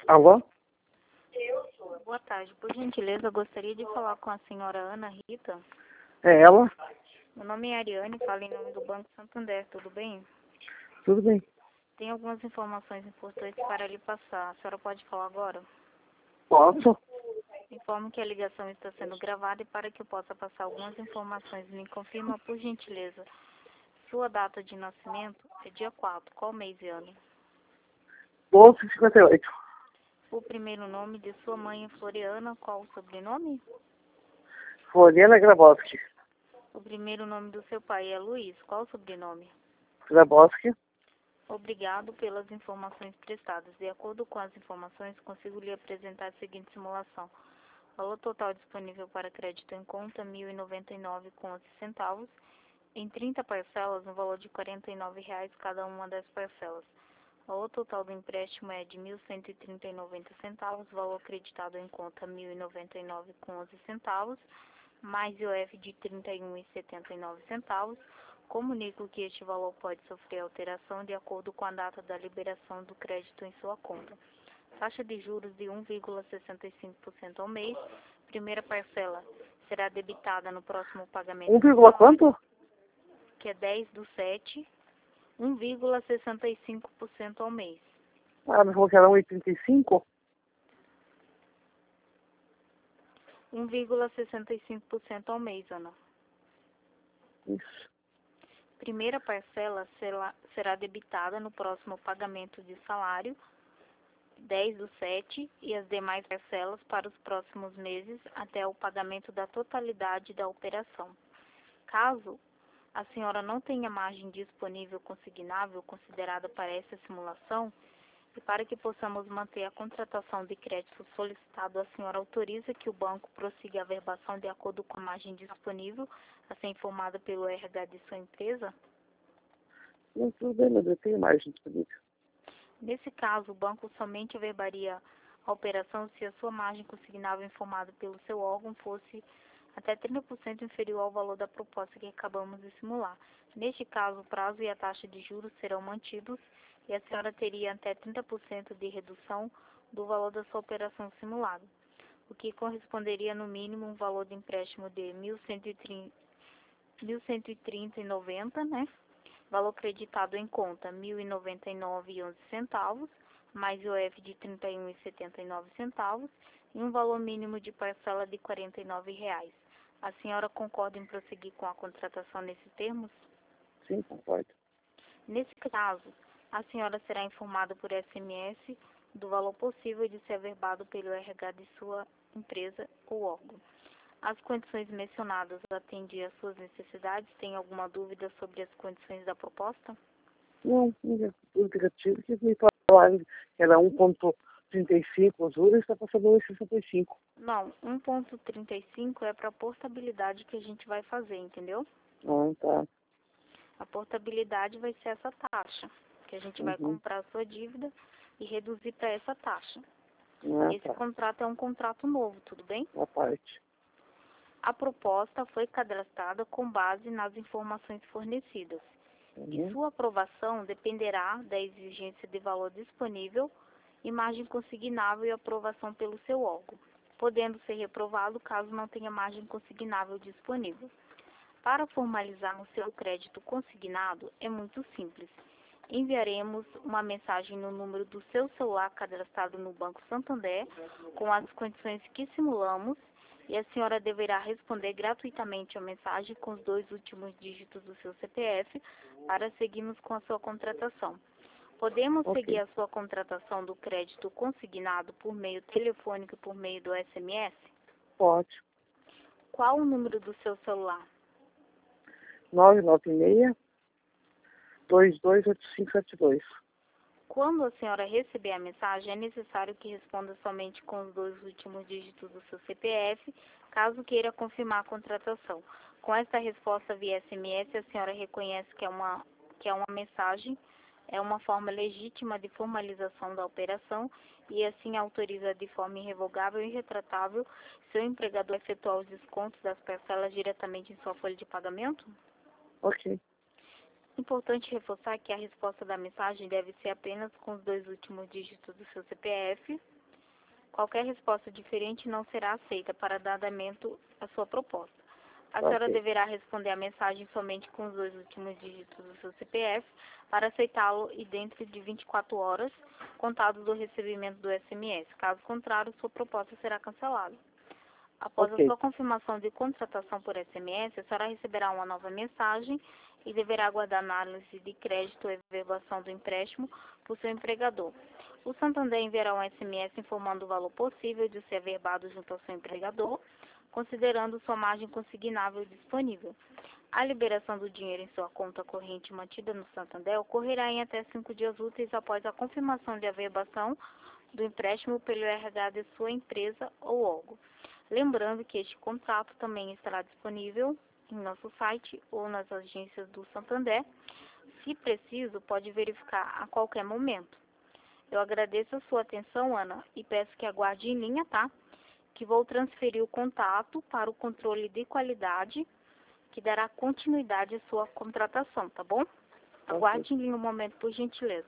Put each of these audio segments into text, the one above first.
Alô? Boa tarde. Por gentileza, eu gostaria de falar com a senhora Ana Rita. É ela? Meu nome é Ariane, falo em nome do Banco Santander, tudo bem? Tudo bem. Tem algumas informações importantes para lhe passar. A senhora pode falar agora? Posso? Informo que a ligação está sendo gravada e para que eu possa passar algumas informações, me confirma, por gentileza. Sua data de nascimento é dia 4. Qual mês e ano? 12h58. O primeiro nome de sua mãe é Floriana. Qual o sobrenome? Floriana Grabowski. O primeiro nome do seu pai é Luiz. Qual o sobrenome? Grabowski. Obrigado pelas informações prestadas. De acordo com as informações, consigo lhe apresentar a seguinte simulação. Valor total disponível para crédito em conta, R$ 1.099,11, em 30 parcelas, no valor de R$ 49,00 cada uma das parcelas. O valor total do empréstimo é de R$ 1.130,90, valor acreditado em conta R$ 1.099,11, mais IOF de R$ 31,79. Comunico que este valor pode sofrer alteração de acordo com a data da liberação do crédito em sua conta. Taxa de juros de 1,65% ao mês. Primeira parcela será debitada no próximo pagamento. 1, quanto? Que é 10/7, 1,65% ao mês. Ah, mas falou que era 1,35? 1,65% ao mês, Ana. Isso. Primeira parcela será debitada no próximo pagamento de salário, 10/7, e as demais parcelas para os próximos meses até o pagamento da totalidade da operação. Caso a senhora não tenha margem disponível consignável considerada para essa simulação, e para que possamos manter a contratação de crédito solicitado, a senhora autoriza que o banco prossiga a verbação de acordo com a margem disponível a ser informada pelo RH de sua empresa? Não, tudo bem, mas eu tenho mais disponível. Nesse caso, o banco somente verbaria a operação se a sua margem consignável informada pelo seu órgão fosse até 30% inferior ao valor da proposta que acabamos de simular. Neste caso, o prazo e a taxa de juros serão mantidos e a senhora teria até 30% de redução do valor da sua operação simulada, o que corresponderia no mínimo um valor de empréstimo de R$ 1.130,90, né? Valor creditado em conta R$ 1.099,11, mais IOF de R$ 31,79 e um valor mínimo de parcela de R$ 49,00. A senhora concorda em prosseguir com a contratação nesses termos? Sim, concordo. Nesse caso, a senhora será informada por SMS do valor possível de ser averbado pelo RH de sua empresa ou órgão. As condições mencionadas atendem às suas necessidades? Tem alguma dúvida sobre as condições da proposta? Não, o negativo que me falaram que era 1,35 os juros, está passando 1,65. Não, 1,35 é para a portabilidade que a gente vai fazer, entendeu? Ah, tá. A portabilidade vai ser essa taxa, que a gente vai comprar a sua dívida e reduzir para essa taxa. Ah, Esse tá. contrato é um contrato novo, tudo bem? A parte. A proposta foi cadastrada com base nas informações fornecidas. E sua aprovação dependerá da exigência de valor disponível, margem consignável e aprovação pelo seu órgão, podendo ser reprovado caso não tenha margem consignável disponível. Para formalizar o seu crédito consignado, é muito simples. Enviaremos uma mensagem no número do seu celular cadastrado no Banco Santander, com as condições que simulamos, e a senhora deverá responder gratuitamente a mensagem com os 2 últimos dígitos do seu CPF para seguirmos com a sua contratação. Podemos seguir a sua contratação do crédito consignado por meio telefônico e por meio do SMS? Pode. Qual o número do seu celular? 996-228572. Quando a senhora receber a mensagem, é necessário que responda somente com os 2 últimos dígitos do seu CPF, caso queira confirmar a contratação. Com esta resposta via SMS, a senhora reconhece que é uma mensagem, é uma forma legítima de formalização da operação e assim autoriza de forma irrevogável e irretratável seu empregador a efetuar os descontos das parcelas diretamente em sua folha de pagamento? Ok. Importante reforçar que a resposta da mensagem deve ser apenas com os 2 últimos dígitos do seu CPF. Qualquer resposta diferente não será aceita para dar andamento à sua proposta. A senhora deverá responder a mensagem somente com os 2 últimos dígitos do seu CPF para aceitá-lo e dentro de 24 horas, contado do recebimento do SMS. Caso contrário, sua proposta será cancelada. Após a sua confirmação de contratação por SMS, a senhora receberá uma nova mensagem e deverá aguardar análise de crédito e averbação do empréstimo por seu empregador. O Santander enviará um SMS informando o valor possível de ser averbado junto ao seu empregador, considerando sua margem consignável disponível. A liberação do dinheiro em sua conta corrente mantida no Santander ocorrerá em até 5 dias úteis após a confirmação de averbação do empréstimo pelo RH de sua empresa ou órgão. Lembrando que este contrato também estará disponível em nosso site ou nas agências do Santander. Se preciso, pode verificar a qualquer momento. Eu agradeço a sua atenção, Ana, e peço que aguarde em linha, tá? Que vou transferir o contato para o controle de qualidade, que dará continuidade à sua contratação, tá bom? Aguarde em linha um momento, por gentileza.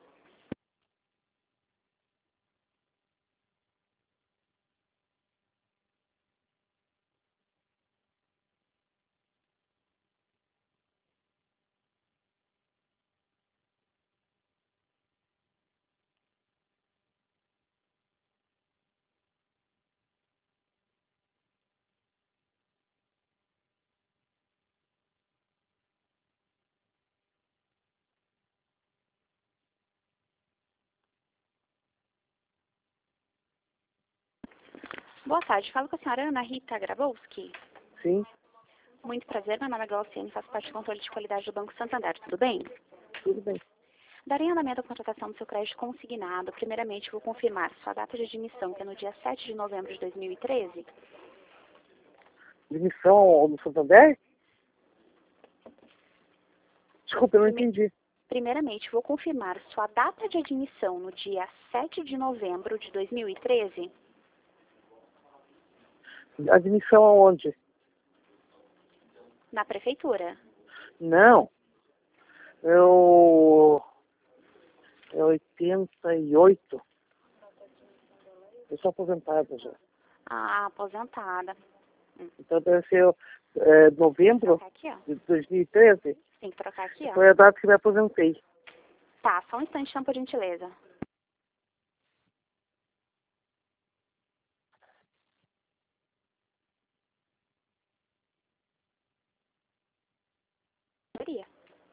Boa tarde, falo com a senhora Ana Rita Grabowski. Sim, Muito prazer, meu nome é Glauciane, faço parte do controle de qualidade do Banco Santander, tudo bem? tudo bem. Darei andamento à contratação do seu crédito consignado. Primeiramente, vou confirmar sua data de admissão, que é no dia 7 de novembro de 2013. Demissão no Santander? Desculpa, eu não entendi. Primeiramente, vou confirmar sua data de admissão no dia 7 de novembro de 2013. Admissão aonde? Na prefeitura. Não. É 88. Eu sou aposentado já. Ah, aposentada. Então deve ser novembro Trocar aqui, ó. de 2013. Tem que trocar aqui, ó. Foi a data que me aposentei. Tá, só um instante, então, por gentileza. Maria.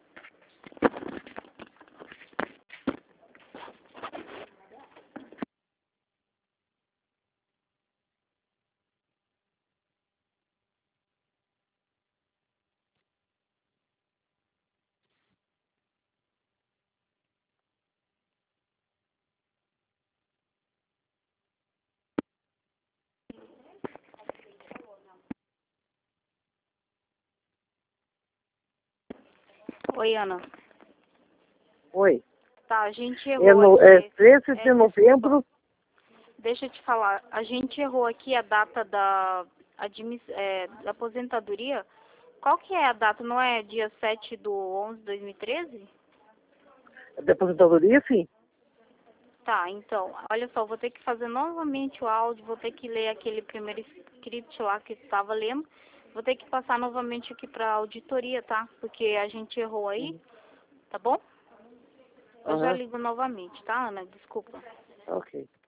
Oi, Ana. Oi. Tá, a gente errou É aqui. 13 de novembro. Deixa eu te falar, a gente errou aqui a data da aposentadoria. Qual que é a data? Não é dia 7/11/2013? De aposentadoria, sim. Tá, então, olha só, vou ter que fazer novamente o áudio, vou ter que ler aquele primeiro script lá que estava lendo. Vou ter que passar novamente aqui para auditoria, tá? Porque a gente errou aí, tá bom? Eu já ligo novamente, tá, Ana? Desculpa. Ok.